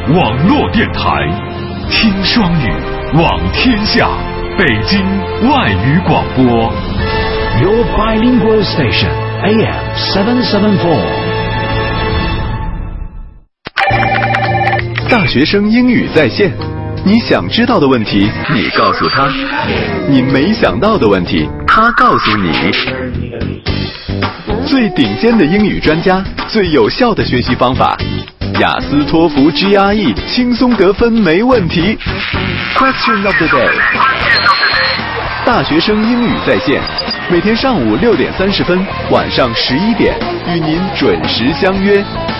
网络电台，听双语，网天下，北京外语广播。 Your bilingual station, AM 774。 大学生英语在线，你想知道的问题，你告诉他；你没想到的问题，他告诉你。最顶尖的英语专家，最有效的学习方法，雅思托福 GRE 轻松得分没问题。Question of the day， 大学生英语在线，每天上午6点30分，晚上11点，与您准时相约。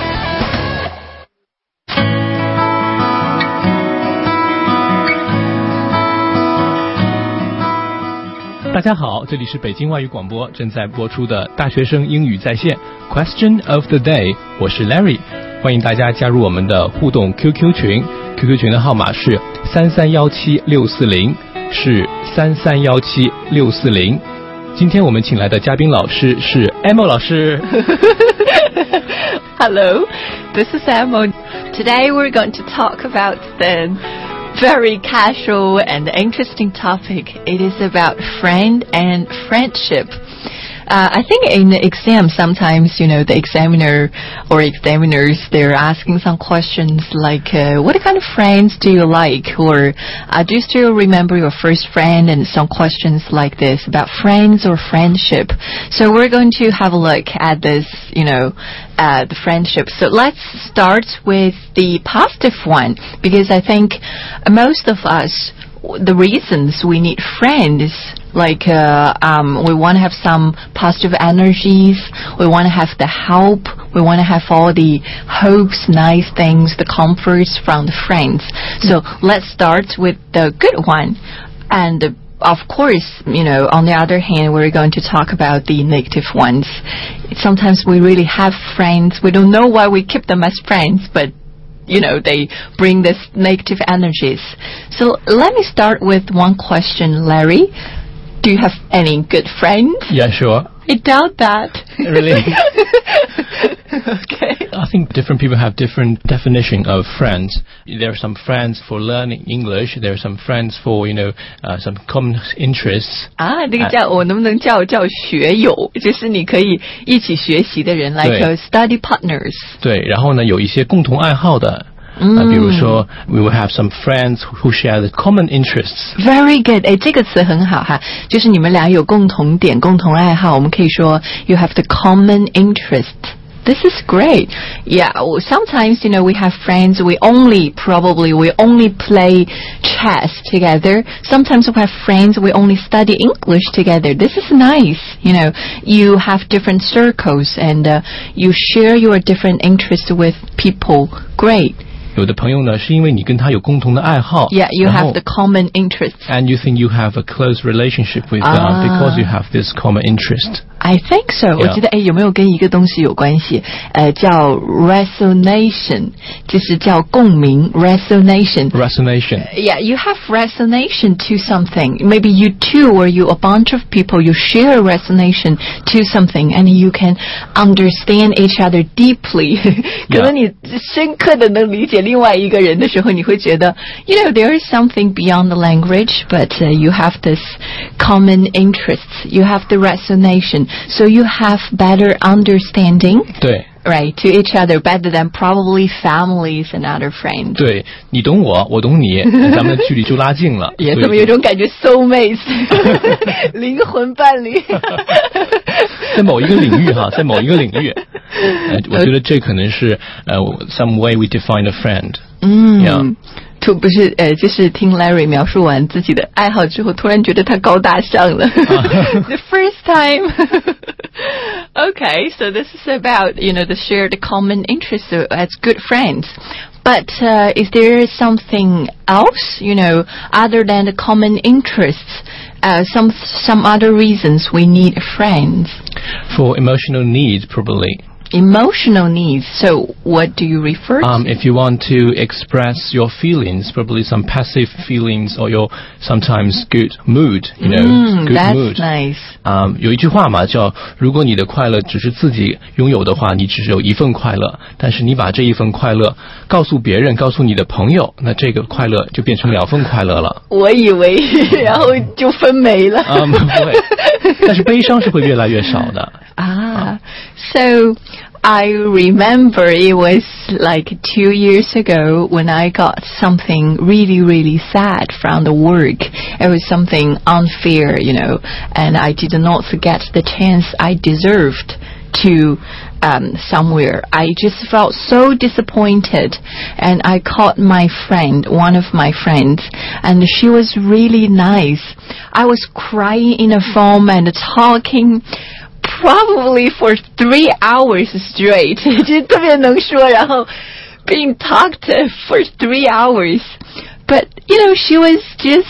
大家好，这里是北京外语广播正在播出的大学生英语在线 Question of the Day， 我是 Larry， 欢迎大家加入我们的互动 QQ 群 ，QQ 群的号码是3317640，是3317640。今天我们请来的嘉宾老师是 Emma 老师。 Hello, this is Emma. Today we're going to talk about the very casual and interesting topic. It is about friend and friendship. I think in the exam sometimes, the examiner or examiners, they're asking some questions like, what kind of friends do you like? Or do you still remember your first friend? And some questions like this about friends or friendship. So we're going to have a look at this, the friendship. So let's start with the positive one, because I think most of us, the reasons we need friends, like we want to have some positive energies, we want to have the help, we want to have all the hopes, nice things, the comforts from the friends. So let's start with the good one. And of course, on the other hand, we're going to talk about the negative ones. Sometimes we really have friends, we don't know why we keep them as friends, but they bring this negative energies. So let me start with one question, Larry. Do you have any good friends? Yeah, sure. I doubt that. Really? Okay. I think different people have different definition of friends. There are some friends for learning English. There are some friends for, some common interests. 这个我能不能叫学友，就是你可以一起学习的人 like study partners. 对，然后呢，有一些共同爱好的。比如说 we will have some friends who share the common interests. Very good. 这个词很好哈，就是你们俩有共同点、共同爱好，我们可以说 you have the common interest. This is great. Yeah, well, sometimes, we have friends, we only play chess together. Sometimes we have friends, we only study English together. This is nice. You have different circles and you share your different interests with people. Great. 有的朋友呢，是因为你跟他有共同的爱好。 Yeah, you have the common interests. And you think you have a close relationship with them because you have this common interest. I think so. Yeah. 我觉得有没有跟一个东西有关系？叫 resonation， 就是叫共鸣 resonation. Yeah, you have resonation to something. Maybe you two or you a bunch of people, you share resonation to something and you can understand each other deeply. 可能你深刻的能理解另外一个人的时候，你会觉得 there is something beyond the language, but you have this common interests. You have the resonation. So you have better understanding. 对。 Right, to each other better than probably families and other friends. 对，你懂我，我懂你，咱们的距离就拉近了。 也怎么有种感觉 soulmates 灵魂伴侣。 在某一个领域哈，在某一个领域，我觉得这可能是some way we define a friend. Yeah. 不是就是听 Larry 描述完自己的爱好之后，突然觉得他高大上了。The first time. Okay, so this is about, the shared common interests as good friends. But is there something else, other than the common interests, some other reasons we need friends? For emotional needs, probably. Emotional needs. So what do you refer to? If you want to express your feelings, probably some passive feelings or your sometimes good mood, good that's mood. Nice. 有一句话嘛，叫如果你的快乐只是自己拥有的话，你只有一份快乐，但是你把这一份快乐告诉别人，告诉你的朋友，那这个快乐就变成2份快乐了。 我以为然后就分没了。 不会，但是悲伤是会越来越少的。 So I remember it was like 2 years ago when I got something really, really sad from the work. It was something unfair, and I did not get the chance I deserved to somewhere. I just felt so disappointed, and I called my friend, one of my friends, and she was really nice. I was crying in the phone and talking probably for 3 hours straight. 就特别能说，然后 being talked for 3 hours. But, she was just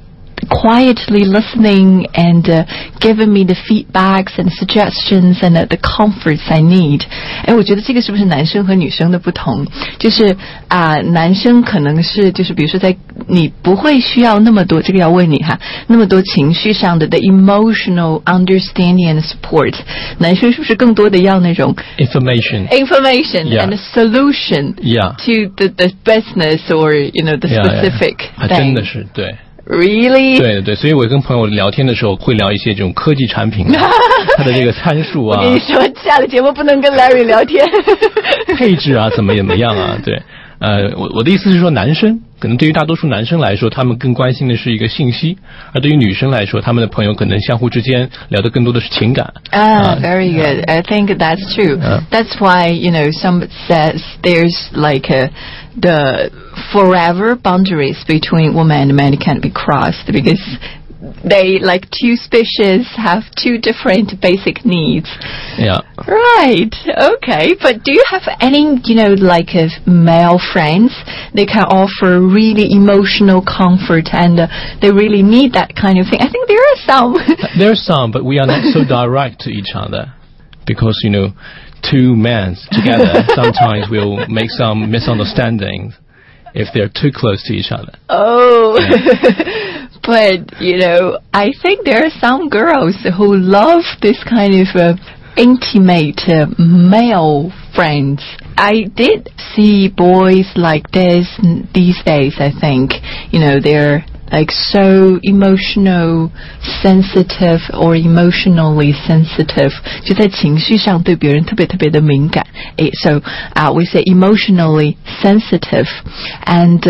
quietly listening and giving me the feedbacks and suggestions and the comforts I need. 我觉得这个是不是男生和女生的不同？就是男生可能是就是比如说在你不会需要那么多，这个要问你哈，那么多情绪上的 the emotional understanding and support。男生是不是更多的要那种 information yeah. and a solution yeah. to the business or the specific thing？ 真的是对。 Really？ 对，所以我跟朋友聊天的时候会聊一些这种科技产品它的这个参数啊。 我跟你说，下了节目不能跟 Larry 聊天。 配置啊，怎么样啊？对，我的意思是说，男生可能对于大多数男生来说，他们更关心的是一个信息，而对于女生来说，他们的朋友可能相互之间聊的更多的是情感。 Very good. I think that's true. That's why some says there's like the forever boundaries between woman and man can't be crossed because they like two species have two different basic needs. Yeah. Right. Okay. But do you have any, like male friends? They can offer really emotional comfort and they really need that kind of thing. I think there are some. There are some, but we are not so direct to each other because, two men together sometimes will make some misunderstandings if they're too close to each other. Oh. Yeah. But, I think there are some girls who love this kind of intimate male friends. I did see boys like this these days, I think. They're like so emotional sensitive or emotionally sensitive. 就在情绪上对别人特别特别的敏感。So we say emotionally sensitive and,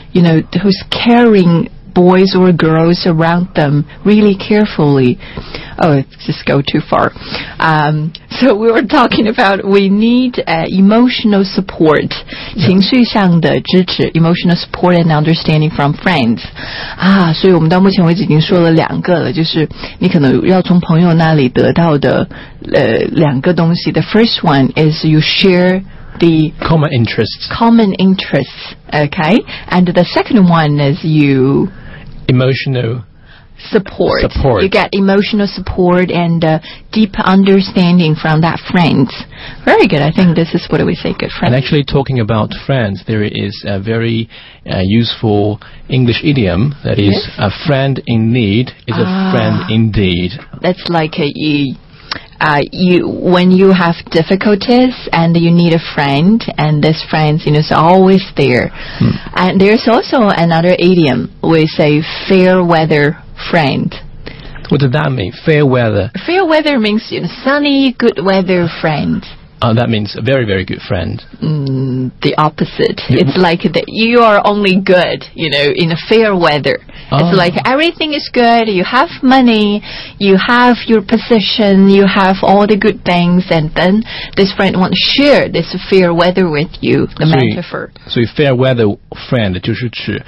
who's caring boys or girls around them really carefully. Oh, just go too far. So we were talking about we need emotional support, 情绪上的支持 emotional support and understanding from friends. 所以我们到目前为止已经说了2个了，就是你可能要从朋友那里得到的2个东西。The first one is you share the common interests, okay? And the second one is you emotional support. You get emotional support and deep understanding from that friends. Very good. I think this is what we say, good friends. And actually talking about friends, there is a very useful English idiom that is yes. A friend in need is a friend indeed. That's like when you have difficulties and you need a friend and this friend is always there. And there's also another idiom we say fair weather friend. What does that mean? Fair weather? Fair weather means sunny, good weather friend. That means a very, very good friend. The opposite. It's like you are only good, in a fair weather. It's like everything is good, you have money, you have your position, you have all the good things, and then this friend wants to share this fair weather with you, the metaphor. 所以 fair weather friend 就是指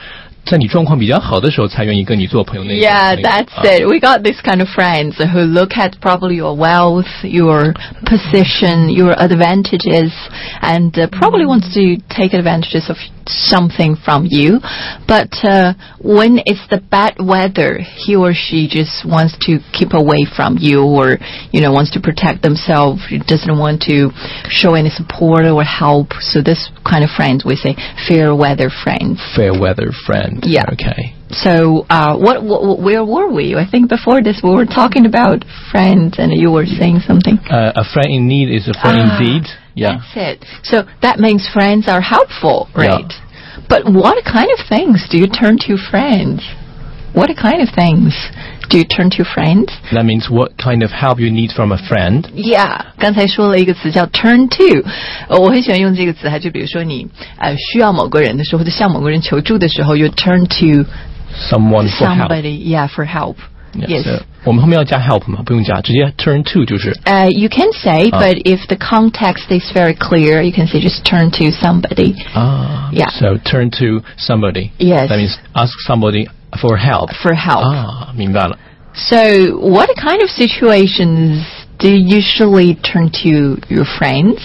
在你状况比较好的时候才愿意跟你做朋友那种。 Yeah, that's it. We got this kind of friends who look at probably your wealth, your position, your advantages, and probably wants to take advantages of something from you. But when it's the bad weather, he or she just wants to keep away from you, or wants to protect themselves. Doesn't want to show any support or help. So this kind of friends we say fair weather friends. Fair weather friend. Yeah. Okay. So where were we? I think before this we were talking about friends, and you were saying something. A friend in need is a friend indeed. Yeah. That's it. So that means friends are helpful, right? Yeah. But what kind of things do you turn to friends? What kind of things do you turn to friends? That means what kind of help you need from a friend. Yeah. 刚才说了一个词叫 turn to. 我很喜欢用这个词，就比如说你需要某个人的时候，或者向某个人求助的时候 you turn to someone for help. Somebody, yeah, for help. Yeah, yes. So, 我们后面要加 help 吗？不用加，直接 turn to 就是。 You can say, but if the context is very clear, you can say just turn to somebody. Yeah. So turn to somebody. Yes. That means ask somebody for help. For help. 明白了。 So, what kind of situations do you usually turn to your friends?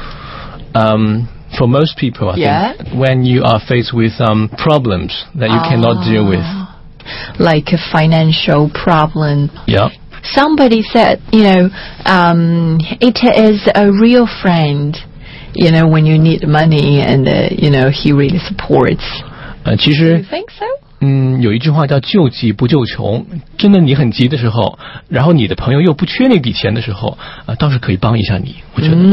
For most people, I think, when you are faced with problems that you cannot deal with. Like a financial problem. Yeah. Somebody said, it is a real friend, when you need money and, he really supports. 其实 You think so? 有一句话叫救急不救穷，真的你很急的时候，然后你的朋友又不缺那笔钱的时候，倒是可以帮一下你，我觉得。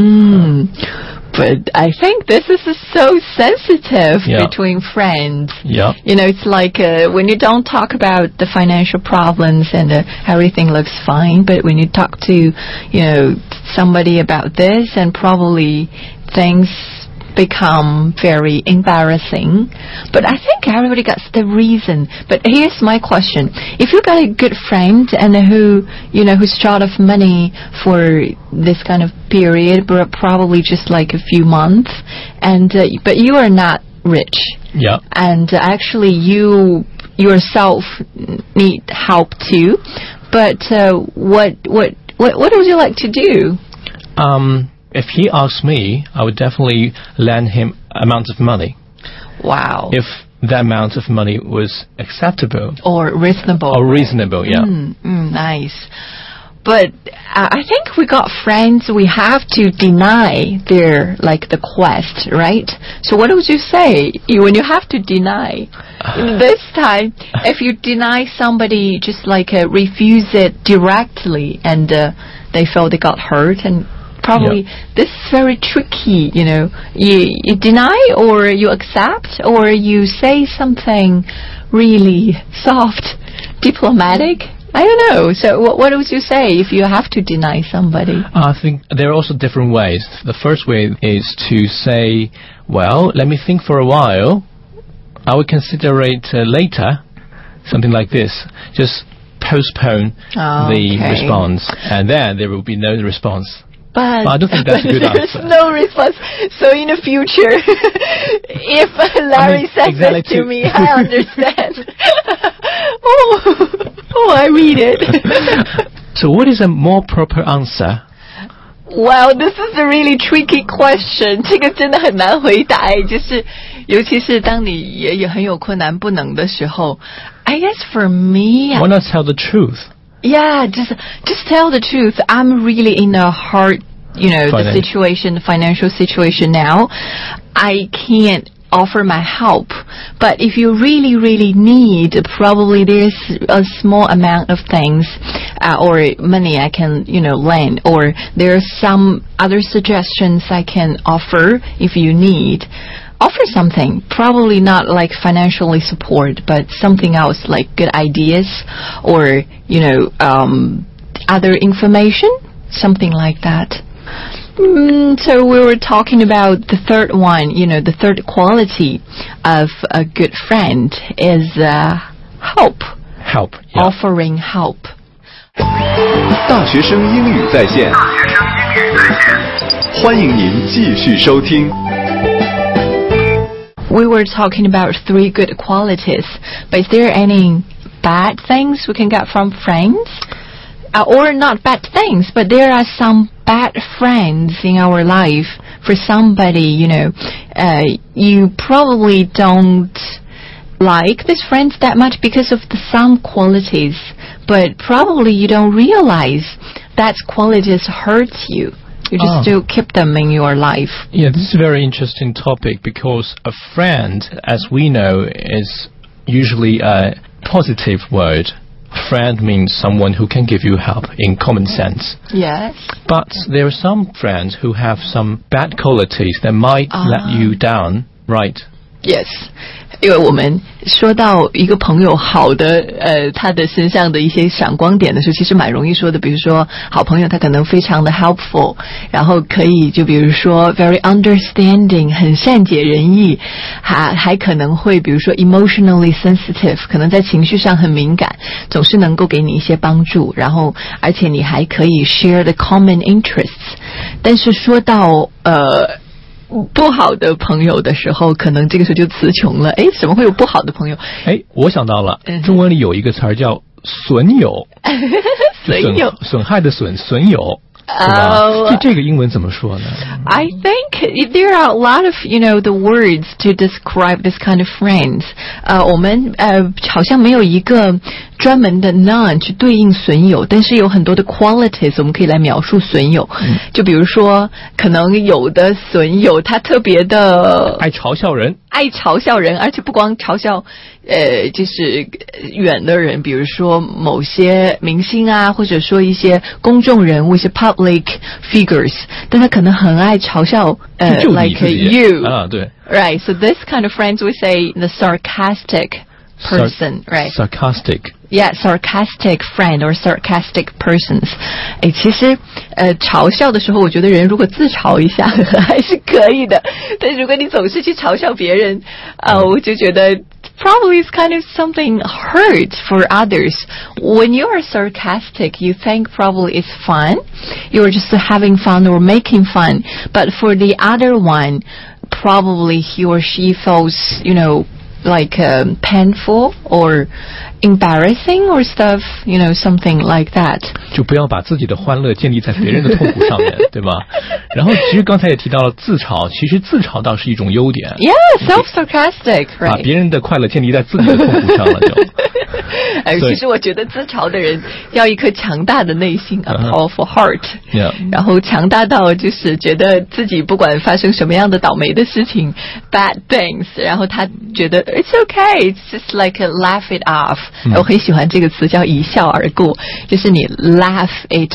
But I think this is so sensitive between friends. Yeah. It's like when you don't talk about the financial problems and everything looks fine, but when you talk to, somebody about this, and probably things become very embarrassing. But I think everybody gets the reason. But here's my question. If you got a good friend and who's short of money for this kind of period, but probably just like a few months, and but you are not rich. Yeah. And actually you yourself need help too. But what would you like to do? If he asks me, I would definitely lend him amounts of money. Wow. If that amount of money was acceptable. Or reasonable. Yeah. Nice. But I think we got friends, we have to deny their, the quest, right? So what would you say when you have to deny? This time, if you deny somebody, just refuse it directly, and they feel they got hurt, and probably this is very tricky, you deny, or you accept, or you say something really soft, diplomatic. I don't know. So what would you say if you have to deny somebody? I think there are also different ways. The first way is to say, well, let me think for a while. I will consider it later. Something like this. Just postpone the response, and then there will be no response. But I don't think that's a good answer. There's no response. So in the future, if Larry says exactly this to me, I understand. I read it. So what is a more proper answer? Well, this is a really tricky question. 这个真的很难回答，就是尤其是当你也很有困难不能的时候。I guess for me, why not tell the truth? Yeah, just tell the truth. I'm really in a hard, the financial situation now. I can't offer my help. But if you really, really need, probably there's a small amount of things or money I can, lend, or there's some other suggestions I can offer if you need. Offer something, probably not like financially support, but something else like good ideas or, other information, something like that. So we were talking about the third one, the third quality of a good friend is help. Help. Yeah. Offering help. 大学生英语在线，欢迎您继续收听。 we were talking about 3 good qualities, but is there any bad things we can get from friends? Or not bad things, but there are some bad friends in our life. For somebody, you probably don't like these friends that much because of some qualities, but probably you don't realize that qualities hurt you. You just still keep them in your life. Yeah, this is a very interesting topic because a friend, as we know, is usually a positive word. Friend means someone who can give you help in common sense. Yes. But there are some friends who have some bad qualities that might let you down, right? Yes. 因为我们说到一个朋友好的他的身上的一些闪光点的时候，其实蛮容易说的。比如说好朋友他可能非常的 helpful， 然后可以就比如说 very understanding， 很善解人意，还可能会比如说 emotionally sensitive， 可能在情绪上很敏感，总是能够给你一些帮助，然后而且你还可以 share the common interests。 但是说到不好的朋友的时候，可能这个时候就词穷了。怎么会有不好的朋友？ 我想到了，中文里有一个词儿叫损友，损害的损友。这个英文怎么说呢？ I think there are a lot of, the words to describe this kind of friends. 我们好像没有一个专门的 noun 去对应损友，但是有很多的 qualities 我们可以来描述损友。就比如说，可能有的损友他特别的爱嘲笑人， 而且不光嘲笑就是远的人，比如说某些明星啊，或者说一些公众人物，一些 public figures， 但他可能很爱嘲笑like you 对 right, so this kind of friends we say the sarcastic person, right? Sarcastic.Yeah, sarcastic friend or sarcastic persons. 其实嘲笑的时候，我觉得人如果自嘲一下还是可以的，但如果你总是去嘲笑别人，我就觉得 probably it's kind of something hurt for others. When you are sarcastic, you think probably it's fun. You're just having fun or making fun. But for the other one, probably he or she feels, like painful or embarrassing or stuff, something like that. 就不要把自己的欢乐建立在别人的痛苦上面，对吧？然后其实刚才也提到了自嘲，其实自嘲倒是一种优点。 Yeah, self-sarcastic, right? 把别人的快乐建立在自己的痛苦上了就。 其实我觉得自嘲的人要一颗强大的内心 a powerful heart. Yeah. 然后强大到就是觉得自己不管发生什么样的倒霉的事情 bad things， 然后他觉得 it's okay, it's just like a laugh it off. 我很喜欢这个词叫一笑而过，就是你 laugh it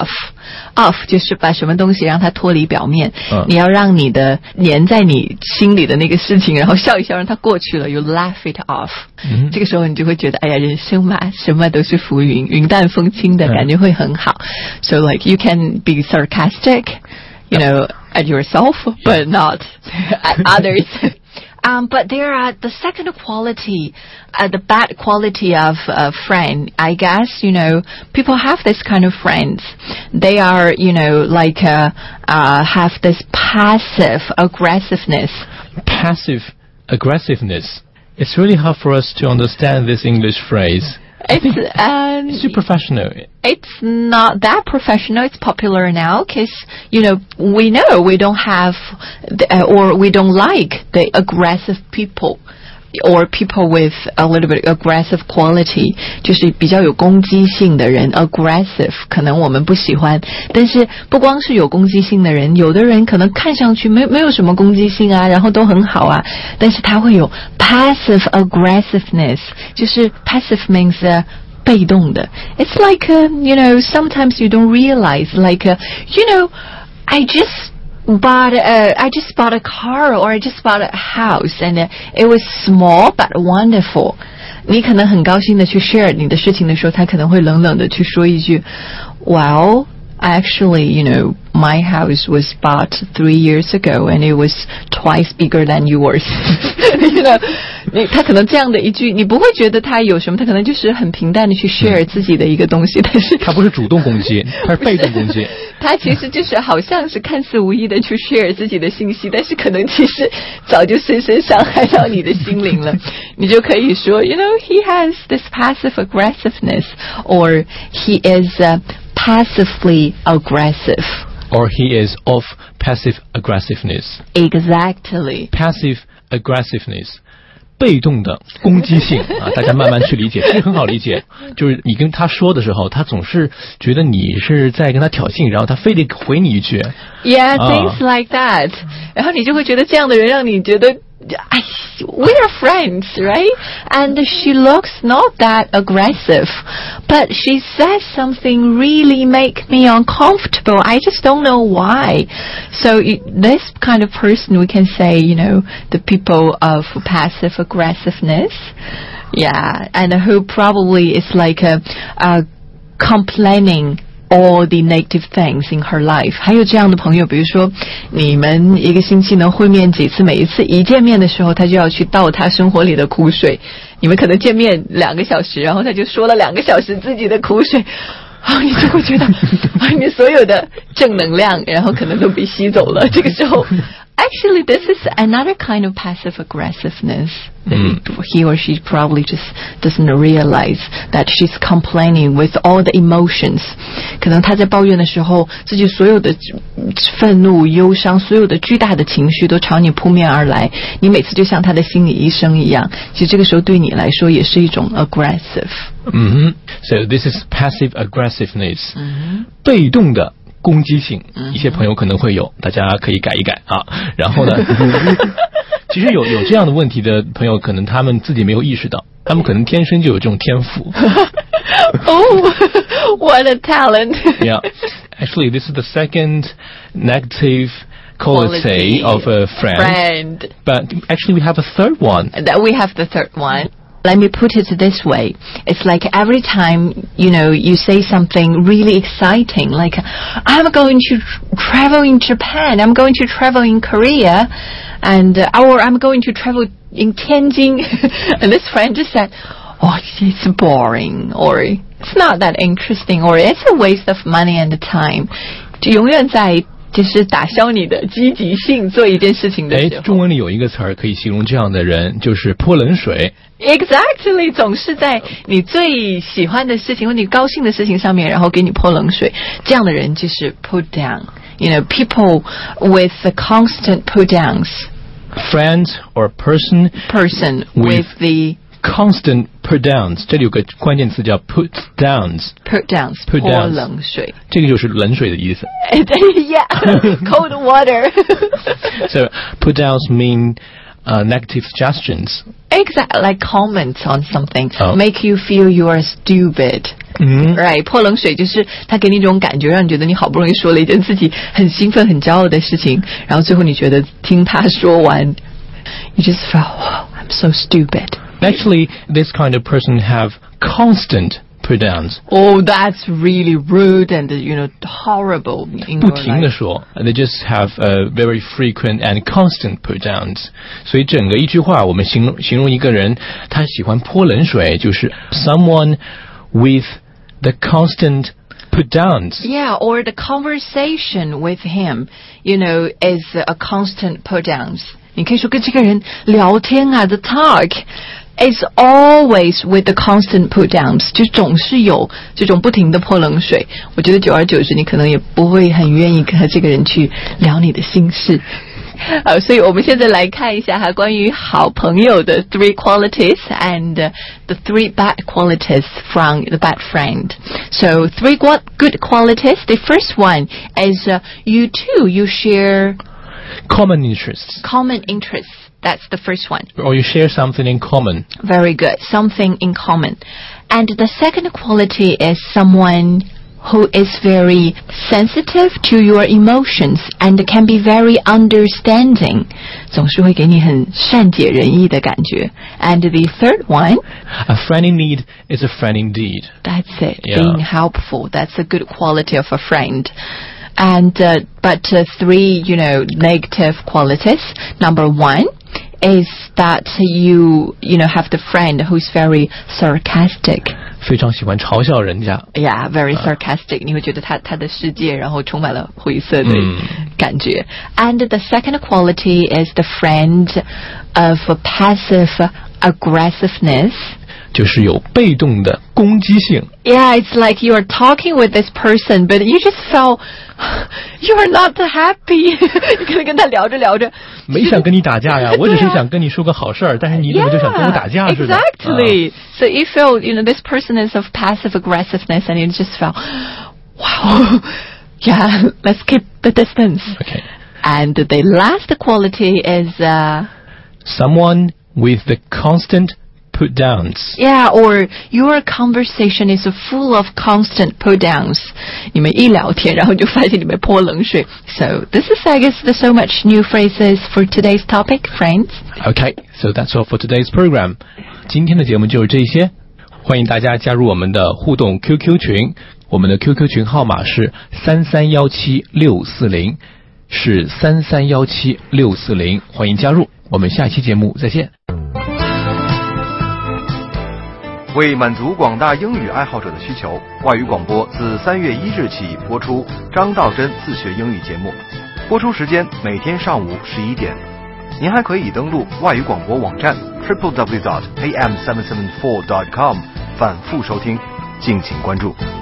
off 就是把什么东西让它脱离表面，你要让你的粘在你心里的那个事情，然后笑一笑让它过去了， you laugh it off。 这个时候你就会觉得哎呀，人生嘛什么都是浮云，云淡风轻的感觉会很好。So like you can be sarcastic, at yourself, but not at others. But there are the second quality, the bad quality of a friend. I guess, people have this kind of friends. They are, like, have this passive aggressiveness. Passive aggressiveness. It's really hard for us to understand this English phrase. It's too professional. It's not that professional. It's popular now because, we know we don't have or we don't like the aggressive people or people with a little bit aggressive quality. 就是比较有攻击性的人 aggressive 可能我们不喜欢，但是不光是有攻击性的人，有的人可能看上去没有什么攻击性啊，然后都很好啊，但是他会有 passive aggressiveness， 就是 passive means被动的。 It's like sometimes you don't realize like I just bought a car or I just bought a house and it was small but wonderful. 你可能很高兴的去 share 你的事情的时候，他可能会冷冷的去说一句 Well, actually, my house was bought 3 years ago and it was twice bigger than yours. 他可能这样的一句，你不会觉得他有什么，他可能就是很平淡的去 share 自己的一个东西，但是他不是主动攻击，他是被动攻击。 他其实就是好像是看似无意的去 share 自己的信息，但是可能其实早就深深伤害到你的心灵了。你就可以说 you know he has this passive aggressiveness or he is passively aggressive or he is of passive aggressiveness. Exactly. Passive aggressiveness. 被动的攻击性啊，大家慢慢去理解，其实很好理解。就是你跟他说的时候，他总是觉得你是在跟他挑衅，然后他非得回你一句。 Yeah, things like that. 然后你就会觉得这样的人让你觉得we are friends, right? And she looks not that aggressive, but she says something really make me uncomfortable. I just don't know why. So this kind of person, we can say, you know, the people of passive aggressiveness. Yeah, and who probably is like complaining all the negative things in her life. 还有这样的朋友，比如说你们一个星期能会面几次，每一次一见面的时候他就要去倒他生活里的苦水，你们可能见面2个小时，然后他就说了2个小时自己的苦水，然后你就会觉得你所有的正能量然后可能都被吸走了。这个时候actually this is another kind of passive aggressiveness. He or she probably just doesn't realize that she's complaining with all the emotions. 可能他在抱怨的时候，自己所有的愤怒、忧伤，所有的巨大的情绪都朝你扑面而来，你每次就像他的心理医生一样，其实这个时候对你来说也是一种 aggressive. So this is passive aggressiveness. 被动的攻击性，一些朋友可能会有，大家可以改一改啊。然后呢，其实有这样的问题的朋友，可能他们自己没有意识到，他们可能天生就有这种天赋。 Oh, what a talent! Yeah, actually, this is the second negative quality of a friend. But actually, we have a third one. We have the third one. Let me put it this way. It's like every time, you know, you say something really exciting, like, I'm going to travel in Japan, I'm going to travel in Korea, and or I'm going to travel in Tianjin. And this friend just said, oh, it's boring, or it's not that interesting, or it's a waste of money and time. 就永远在就是打消你的积极性，做一件事情的时候。 中文里有一个词儿可以形容这样的人，就是泼冷水。 Exactly， 总是在你最喜欢的事情或你高兴的事情上面，然后给你泼冷水。这样的人就是 put down. You know, people with the constant put downs. Friend or person with the constant put downs. 这里有个关键词叫 put downs. Put downs. 泼冷水。 这个就是冷水的意思。 Yeah, cold water. So put downs mean negative suggestions. Exactly, like comments on something, make you feel you are stupid. Right, 泼冷水就是他给你一种感觉，让你觉得你好不容易说了一件自己很兴奋、很骄傲的事情，然后最后你觉得听他说完 you just felt, oh, I'm so stupid. Actually, this kind of person have constant put downs. Oh, that's really rude and, you know, horrible in your life. 不停地说 they just have very frequent and constant put downs. 所以整个一句话我们形容一个人他喜欢泼冷水，就是 someone with the constant put downs. Yeah, or the conversation with him, you know, is a constant put downs. 你可以说跟这个人聊天啊 the talk is always with the constant put downs. 就总是有这种不停的泼冷水。我觉得久而久之你可能也不会很愿意和这个人去聊你的心事。所以我们现在来看一下关于好朋友的 three qualities and the three bad qualities from the bad friend. So three good qualities. The first one is you share common interests. Common interests. That's the first one. Or you share something in common. Very good. Something in common. And the second quality is someone who is very sensitive to your emotions and can be very understanding. 总是会给你很善解人意的感觉。And the third one, a friend in need is a friend indeed. That's it. Yeah. Being helpful. That's a good quality of a friend. And but three, you know, negative qualities. Number one is that you know, have the friend who's very sarcastic. 非常喜欢嘲笑人家。 Yeah, very sarcastic. 你会觉得他的世界然后充满了灰色的感觉。And the second quality is the friend of passive aggressiveness. 就是有被动的攻击性。 Yeah, it's like you are talking with this person, but you just felt you are not happy. 你可能跟他聊着聊着， 没想跟你打架呀，我只是想跟你说个好事儿，但是你怎么就想跟我打架似的 Exactly. So you feel, you know, this person is of passive aggressiveness, and you just felt, wow, yeah, let's keep the distance. Okay. And the last quality is someone with the constant put downs. Yeah, or your conversation is full of constant put downs. 你们一聊天，然后就发现你们泼冷水。So this is, I guess, there's so much new phrases for today's topic, friends. Okay, so that's all for today's program. 今天的节目就是这些，欢迎大家加入我们的互动 QQ 群，我们的 QQ 群号码是3317640，是3317640，欢迎加入。我们下期节目再见。 为满足广大英语爱好者的需求，外语广播自3月1日起播出张道真自学英语节目，播出时间每天上午11点。您还可以登录外语广播网站 www.am774.com 反复收听，敬请关注。